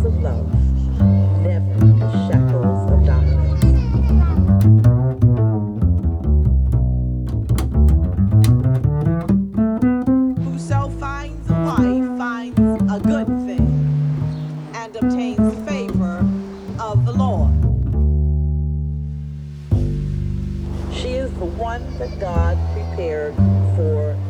of love, never the shackles of dominance. Whoso finds a wife finds a good thing and obtains favor of the Lord. She is the one that God prepared for